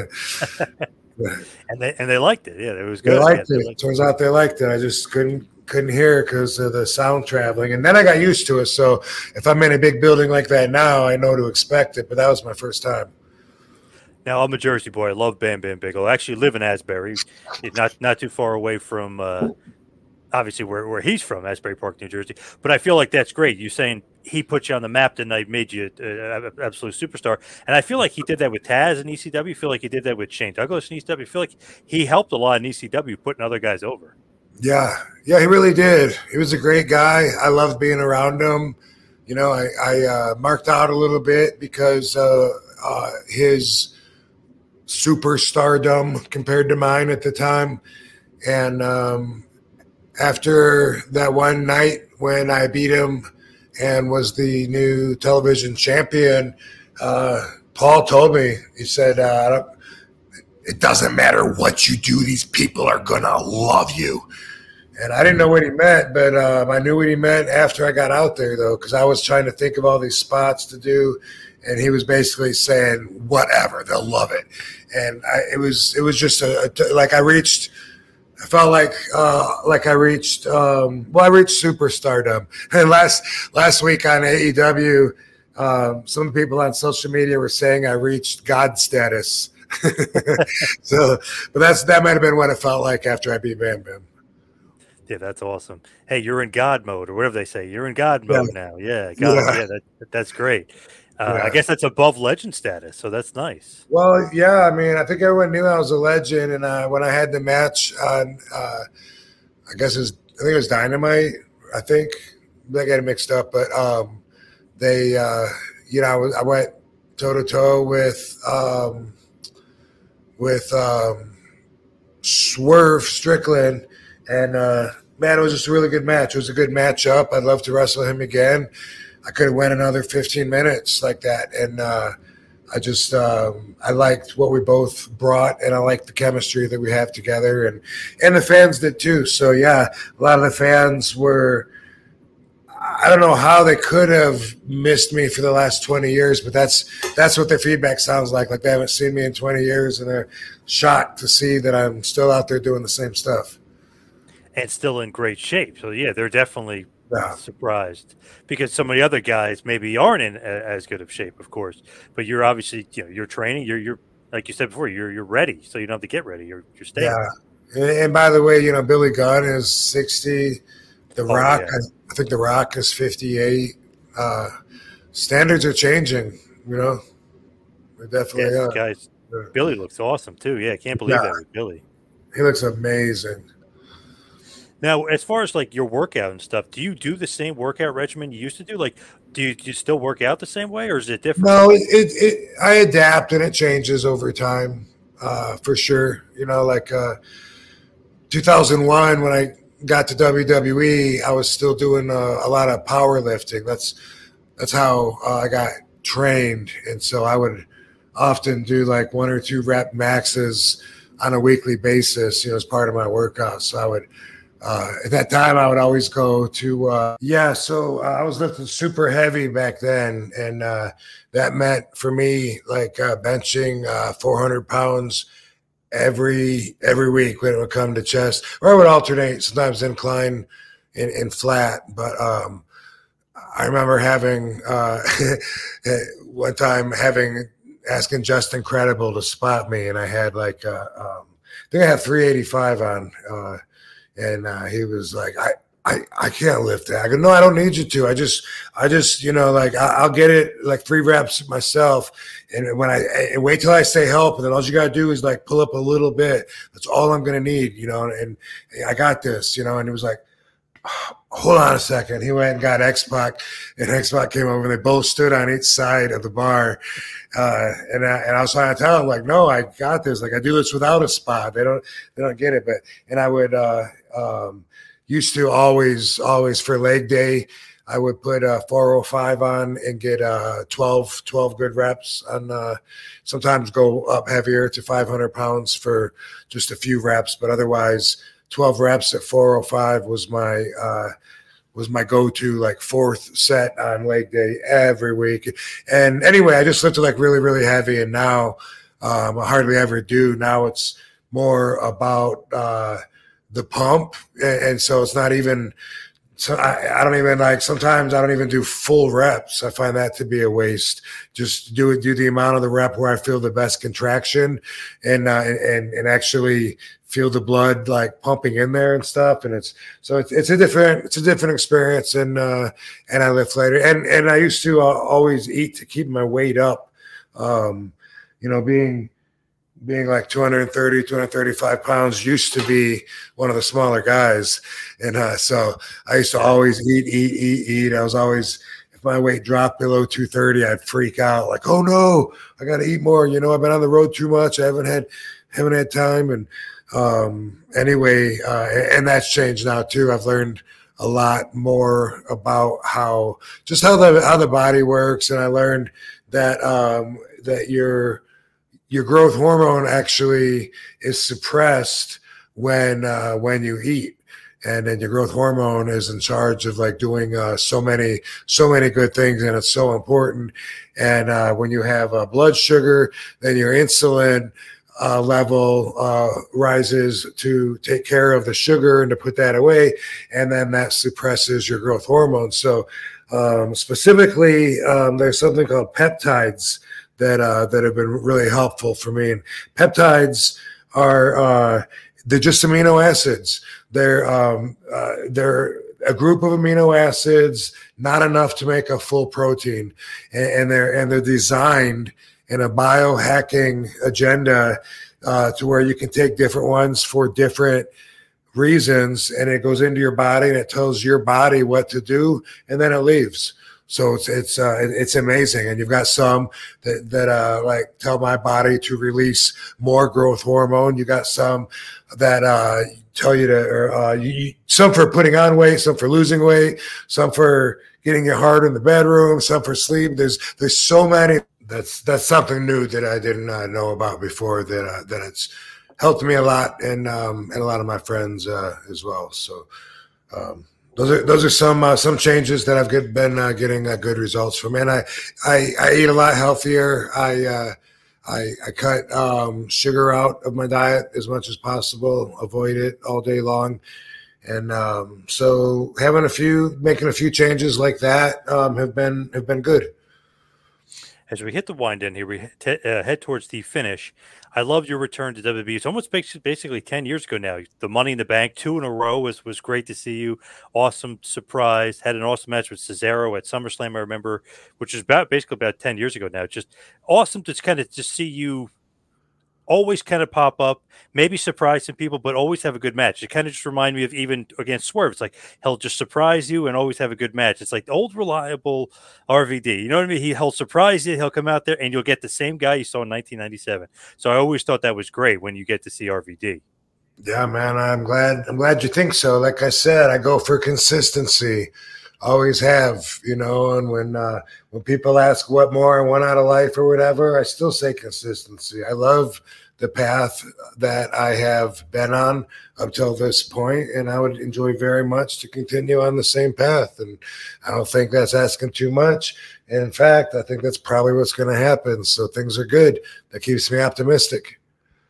And they and they liked it. Yeah, it was
They
good.
liked
yeah,
it.
they liked
Turns out they liked it. I just couldn't couldn't hear it because of the sound traveling. And then I got used to it. So if I'm in a big building like that now, I know to expect it. But that was my first time.
Now, I'm a Jersey boy. I love Bam Bam Bigelow. I actually live in Asbury, not not too far away from, uh, obviously, where, where he's from, Asbury Park, New Jersey. But I feel like that's great. You saying he put you on the map tonight, made you an absolute superstar. And I feel like he did that with Taz in E C W. I feel like he did that with Shane Douglas in E C W. I feel like he helped a lot in E C W, putting other guys over.
Yeah. Yeah, he really did. He was a great guy. I loved being around him. You know, I, I uh, marked out a little bit because uh, uh, his superstardom compared to mine at the time. And um, after that one night when I beat him and was the new television champion, uh, Paul told me, he said, uh, I don't, it doesn't matter what you do, these people are going to love you. And I didn't know what he meant, but um, I knew what he meant after I got out there, though, because I was trying to think of all these spots to do, and he was basically saying, whatever, they'll love it. And I, it was it was just a, a like I reached I felt like uh, like I reached um, well, I reached superstardom. And last last week on A E W, um, some people on social media were saying I reached God status. So, but that's that might have been what it felt like after I beat Bam Bam.
Yeah, that's awesome. Hey, you're in God mode, or whatever they say. You're in God mode
Yeah.
now. Yeah, God.
Yeah.
Yeah, that, that's great. Uh,
Yeah.
I guess that's above legend status, so that's nice.
Well, yeah, I mean, I think everyone knew I was a legend, and uh, when I had the match on, uh, I guess it was, I think it was Dynamite. I think they got it mixed up, but um, they, uh, you know, I, was, I went toe to toe with um, with um, Swerve Strickland, and uh, man, it was just a really good match. It was a good matchup. I'd love to wrestle him again. I could have went another fifteen minutes like that, and uh, I just um, I liked what we both brought, and I liked the chemistry that we have together, and and the fans did too. So yeah, a lot of the fans were. I don't know how they could have missed me for the last twenty years, but that's that's what their feedback sounds like. Like they haven't seen me in twenty years, and they're shocked to see that I'm still out there doing the same stuff.
And still in great shape. So yeah, they're definitely
Yeah.
surprised because some of the other guys maybe aren't in a, as good of shape, of course. But you're obviously, you know, you're training. You're you're like you said before. You're you're ready, so you don't have to get ready. You're you're staying.
Yeah. And, and by the way, you know, Billy Gunn is sixty. The
Oh,
Rock,
yeah.
I, I think The Rock is fifty-eight. Uh, standards are changing, you know. They definitely
Yes,
are.
guys.
Yeah.
Billy looks awesome too. Yeah, I can't believe
Yeah.
that with Billy.
He looks amazing.
Now, as far as like your workout and stuff, do you do the same workout regimen you used to do? Like, do you, do you still work out the same way, or is it different?
No, it, it, it I adapt and it changes over time, uh, for sure. You know, like uh, two thousand one when I got to W W E, I was still doing uh, a lot of powerlifting. That's that's how uh, I got trained, and so I would often do like one or two rep maxes on a weekly basis, you know, as part of my workout. So I would. Uh, at that time, I would always go to, uh, yeah, so uh, I was lifting super heavy back then. And uh, that meant for me, like uh, benching uh, four hundred pounds every every week when it would come to chest. Or I would alternate, sometimes incline and, and flat. But um, I remember having, uh, one time having, asking Justin Credible to spot me. And I had like, uh, um, I think I had three eighty-five on, uh, And uh, he was like, I, I, I can't lift that. I go, no, I don't need you to. I just, I just, you know, like I, I'll get it like three reps myself. And when I and wait till I say help, and then all you gotta do is like pull up a little bit. That's all I'm gonna need, you know. And, and I got this, you know. And it was like, hold on a second. He went and got X-Pac, and X-Pac came over. And they both stood on each side of the bar. Uh, and I, and I was trying to tell him, like, no, I got this. Like, I do this without a spot. They don't, they don't get it. But and I would uh, um, used to always, always for leg day, I would put a four oh five on and get uh, twelve, twelve good reps. On uh, sometimes go up heavier to five hundred pounds for just a few reps, but otherwise, twelve reps at four oh five was my uh, was my go-to, like fourth set on leg day every week. And anyway, I just lifted like really, really heavy, and now um, I hardly ever do. Now it's more about uh, the pump, and, and so it's not even. So I, I don't even like. Sometimes I don't even do full reps. I find that to be a waste. Just do it. Do the amount of the rep where I feel the best contraction, and uh, and and actually feel the blood like pumping in there and stuff. And it's so it's it's a different it's a different experience. And uh, and I lift later. And and I used to uh, always eat to keep my weight up. Um, you know, being. being like two thirty, two thirty-five pounds used to be one of the smaller guys. And uh, so I used to always eat, eat, eat, eat. I was always, if my weight dropped below two thirty, I'd freak out like, oh no, I got to eat more. You know, I've been on the road too much. I haven't had, haven't had time. And um, anyway, uh, and that's changed now too. I've learned a lot more about how, just how the, how the body works. And I learned that, um, that you're, your growth hormone actually is suppressed when uh, when you eat, and then your growth hormone is in charge of like doing uh, so many so many good things, and it's so important. And uh, when you have uh, blood sugar, then your insulin uh, level uh, rises to take care of the sugar and to put that away, and then that suppresses your growth hormone. So um, specifically, um, there's something called peptides that uh, that have been really helpful for me. And peptides are uh, they're just amino acids. They're um, uh, they're a group of amino acids, not enough to make a full protein, and, and they're and they're designed in a biohacking agenda uh, to where you can take different ones for different reasons, and it goes into your body and it tells your body what to do, and then it leaves. So it's it's uh, it's amazing. And you've got some that that uh, like tell my body to release more growth hormone. You got some that uh, tell you to, or, uh, you, some for putting on weight, some for losing weight, some for getting you hard in the bedroom, some for sleep. There's there's so many. That's that's something new that I didn't uh, know about before. That uh, that it's helped me a lot, and um, and a lot of my friends uh, as well. So um, those are those are some uh, some changes that I've get, been uh, getting uh, good results from. And I, I I eat a lot healthier. I uh, I, I cut um, sugar out of my diet as much as possible. Avoid it all day long. And um, so having a few, making a few changes like that um, have been have been good.
As we hit the wind in here, we t- uh, head towards the finish. I loved your return to W W E. It's almost basically ten years ago now. The Money in the Bank, two in a row, was was great to see you. Awesome surprise. Had an awesome match with Cesaro at SummerSlam, I remember, which is about basically about ten years ago now. Just awesome to kind of just see you always kind of pop up, maybe surprise some people, but always have a good match. It kind of just remind me of even against Swerve. It's like he'll just surprise you and always have a good match. It's like the old reliable R V D. You know what I mean? He, he'll surprise you. He'll come out there and you'll get the same guy you saw in nineteen ninety-seven. So I always thought that was great when you get to see R V D.
Yeah, man, I'm glad. I'm glad you think so. Like I said, I go for consistency. Always have, you know, and when uh, when people ask what more I want out of life or whatever, I still say consistency. I love the path that I have been on up till this point, and I would enjoy very much to continue on the same path. And I don't think that's asking too much. And in fact, I think that's probably what's going to happen. So things are good. That keeps me optimistic.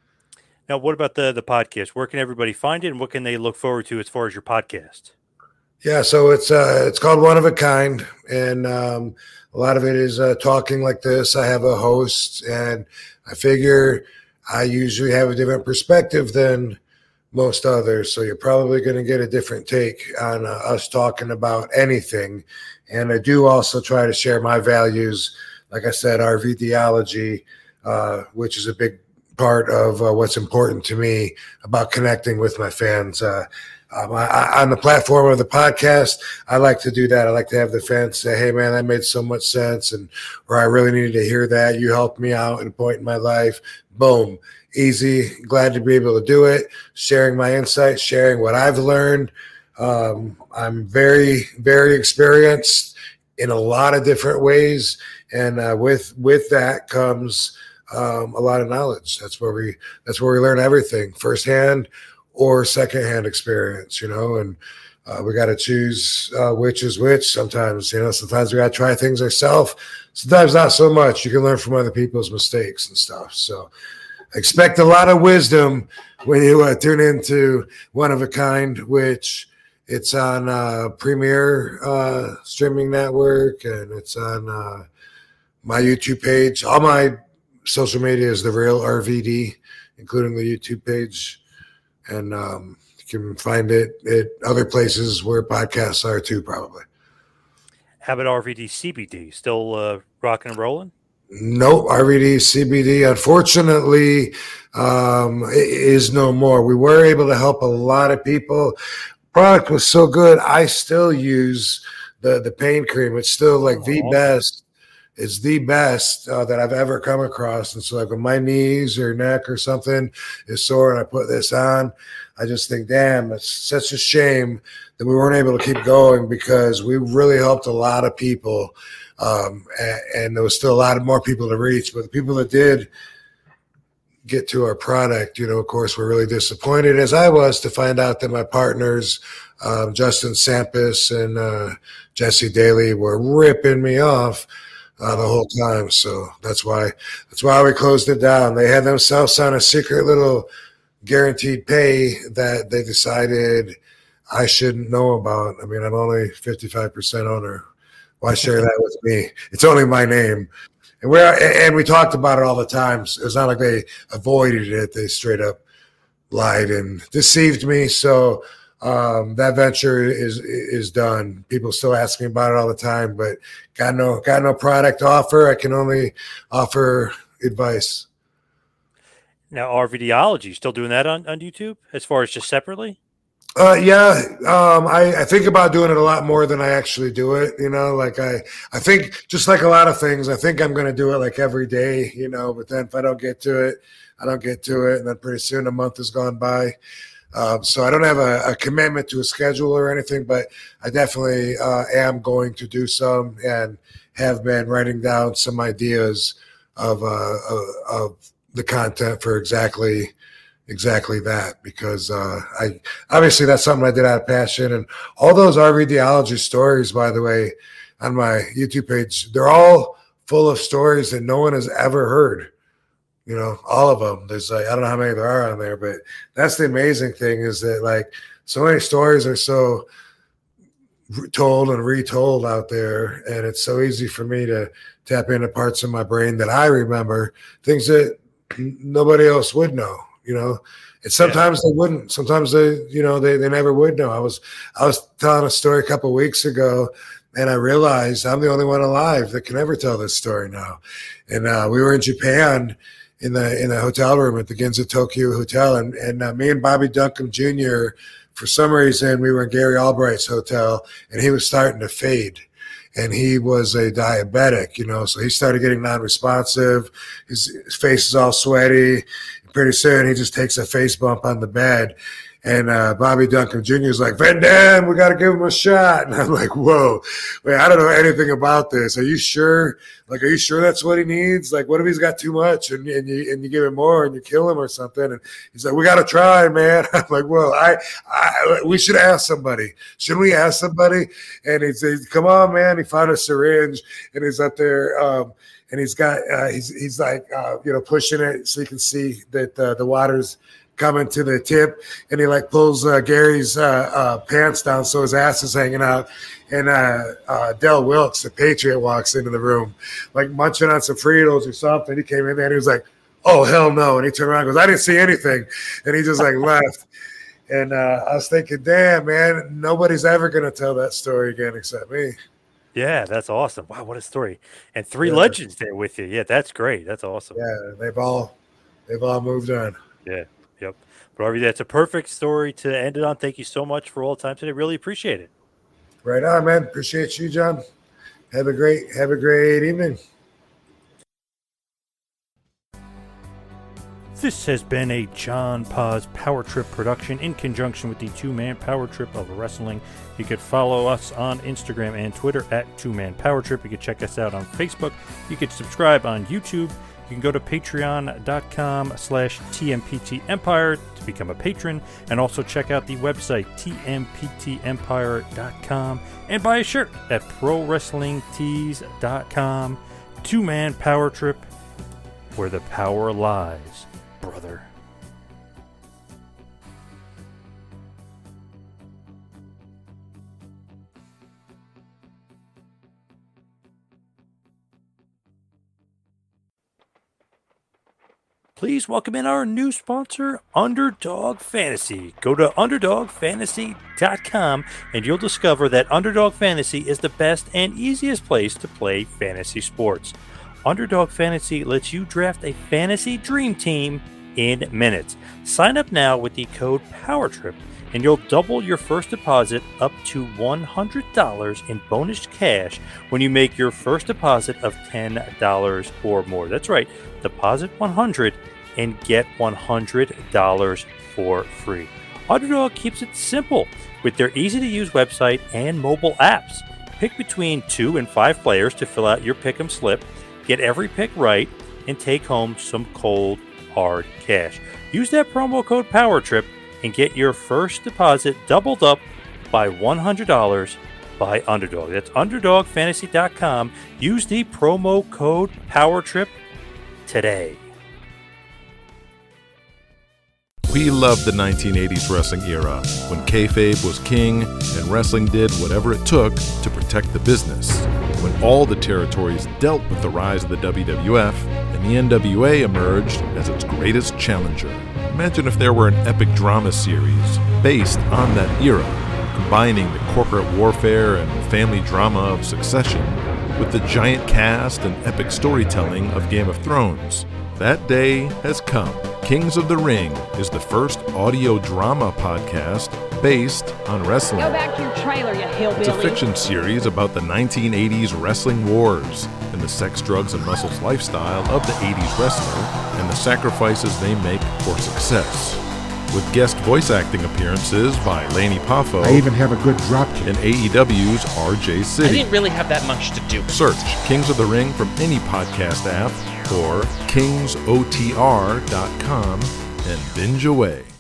Now, what about the the podcast? Where can everybody find it, and what can they look forward to as far as your podcast?
Yeah, so it's uh, it's called One of a Kind, and um, a lot of it is uh, talking like this. I have a host, and I figure I usually have a different perspective than most others, so you're probably going to get a different take on uh, us talking about anything. And I do also try to share my values, like I said, R V D-ology, uh, which is a big part of uh, what's important to me about connecting with my fans. Uh, Um, I, I, on the platform of the podcast, I like to do that. I like to have the fans say, hey, man, that made so much sense, and or I really needed to hear that. You helped me out at a point in my life. Boom. Easy. Glad to be able to do it. Sharing my insights, sharing what I've learned. Um, I'm very, very experienced in a lot of different ways, and uh, with with that comes um, a lot of knowledge. That's where we that's where we learn everything firsthand or secondhand experience, you know, and uh, we got to choose uh, which is which sometimes, you know, sometimes we got to try things ourselves. Sometimes not so much. You can learn from other people's mistakes and stuff. So expect a lot of wisdom when you uh, tune into One of a Kind, which it's on uh, Premier uh, streaming network, and it's on uh, my YouTube page. All my social media is The Real R V D, including the YouTube page. And um, you can find it at other places where podcasts are too, probably.
How about R V D C B D? Still uh, rocking and rolling?
Nope, R V D C B D, unfortunately, um, is no more. We were able to help a lot of people. Product was so good, I still use the, the pain cream. It's still like the
oh.
best. It's the best uh, that I've ever come across. And so like when my knees or neck or something is sore and I put this on, I just think, damn, it's such a shame that we weren't able to keep going, because we really helped a lot of people. Um, and, and there was still a lot of more people to reach. But the people that did get to our product, you know, of course, were really disappointed, as I was, to find out that my partners, um, Justin Sampis and uh, Jesse Daly, were ripping me off uh, the whole time. So that's why that's why we closed it down. They had themselves on a secret little guaranteed pay that they decided I shouldn't know about. I mean, I'm only fifty-five percent owner. Why share that with me? It's only my name. And we and we talked about it all the time. So it's not like they avoided it. They straight up lied and deceived me. So um, that venture is is done. People still ask me about it all the time, but got no got no product to offer. I can only offer advice.
Now, R V D'ology, still doing that on, on YouTube as far as just separately?
Uh, yeah, um, I, I think about doing it a lot more than I actually do it. You know, like I, I think just like a lot of things, I think I'm going to do it like every day, you know, but then if I don't get to it, I don't get to it. And then pretty soon a month has gone by. Um, so I don't have a, a commitment to a schedule or anything, but I definitely uh, am going to do some and have been writing down some ideas of, uh, of, of the content for exactly Exactly that, because uh, I obviously that's something I did out of passion. And all those R V D'ology stories, by the way, on my YouTube page, they're all full of stories that no one has ever heard. You know, all of them. There's like, I don't know how many there are on there, but that's the amazing thing is that like so many stories are so told and retold out there. And it's so easy for me to tap into parts of my brain that I remember, things that nobody else would know. You know, and sometimes yeah. they wouldn't. Sometimes they, you know, they, they never would know. I was I was telling a story a couple of weeks ago, and I realized I'm the only one alive that can ever tell this story now. And uh, we were in Japan in the in the hotel room at the Ginza Tokyo Hotel, and and uh, me and Bobby Duncombe Junior For some reason, we were in Gary Albright's hotel, and he was starting to fade. And he was a diabetic, you know, so he started getting non-responsive. His, his face is all sweaty. Pretty soon, he just takes a face bump on the bed. And uh, Bobby Duncombe Junior is like, Van Dam, we got to give him a shot. And I'm like, whoa, wait, I don't know anything about this. Are you sure? Like, are you sure that's what he needs? Like, what if he's got too much and, and, you, and you give him more and you kill him or something? And he's like, we got to try, man. I'm like, whoa, I, I, we should ask somebody. Shouldn't we ask somebody? And he says, come on, man. He found a syringe and he's up there. Um, And he's got uh, he's he's like uh, you know pushing it so you can see that uh, the water's coming to the tip, and he like pulls uh, Gary's uh, uh, pants down so his ass is hanging out, and uh, uh, Del Wilkes, the Patriot, walks into the room like munching on some Fritos or something. He came in there and he was like, "Oh hell no!" And he turned around and goes, "I didn't see anything," and he just like left. And uh, I was thinking, damn man, nobody's ever gonna tell that story again except me.
Yeah, that's awesome. Wow, what a story. And three
Yeah.
legends there with you. Yeah, that's great. That's awesome.
Yeah, they've all they've all moved on.
Yeah, yep. But Harvey, that's a perfect story to end it on. Thank you so much for all the time today. Really appreciate it.
Right on, man. Appreciate you, John. Have a great have a great evening.
This has been a John Paz Power Trip production in conjunction with the Two-Man Power Trip of Wrestling. You could follow us on Instagram and Twitter at Two-Man Power Trip. You could check us out on Facebook. You could subscribe on YouTube. You can go to patreon.com slash TMPT Empire to become a patron, and also check out the website T M P T empire dot com and buy a shirt at pro wrestling tees dot com. Two-Man Power Trip, where the power lies, brother. Please welcome in our new sponsor, Underdog Fantasy. Go to underdog fantasy dot com and you'll discover that Underdog Fantasy is the best and easiest place to play fantasy sports. Underdog Fantasy lets you draft a fantasy dream team in minutes. Sign up now with the code POWERTRIP and you'll double your first deposit up to one hundred dollars in bonus cash when you make your first deposit of ten dollars or more. That's right, deposit one hundred dollars and get one hundred dollars for free. Underdog keeps it simple with their easy-to-use website and mobile apps. Pick between two and five players to fill out your pick'em slip, get every pick right, and take home some cold, hard cash. Use that promo code POWERTRIP and get your first deposit doubled up by one hundred dollars by Underdog. That's underdog fantasy dot com. Use the promo code POWERTRIP today.
We loved the nineteen eighties wrestling era, when kayfabe was king and wrestling did whatever it took to protect the business. When all the territories dealt with the rise of the W W F and the N W A emerged as its greatest challenger. Imagine if there were an epic drama series based on that era, combining the corporate warfare and family drama of Succession with the giant cast and epic storytelling of Game of Thrones. That day has come. Kings of the Ring is the first audio drama podcast based on wrestling.
Go back to your trailer, you hillbilly.
It's a fiction series about the nineteen eighties wrestling wars and the sex, drugs, and muscles lifestyle of the eighties wrestler and the sacrifices they make for success. With guest voice acting appearances by Laney Poffo.
I even have a good drop kick.
And A E W's R J City.
I didn't really have that much to do.
Search Kings of the Ring from any podcast app or kings o t r dot com and binge away.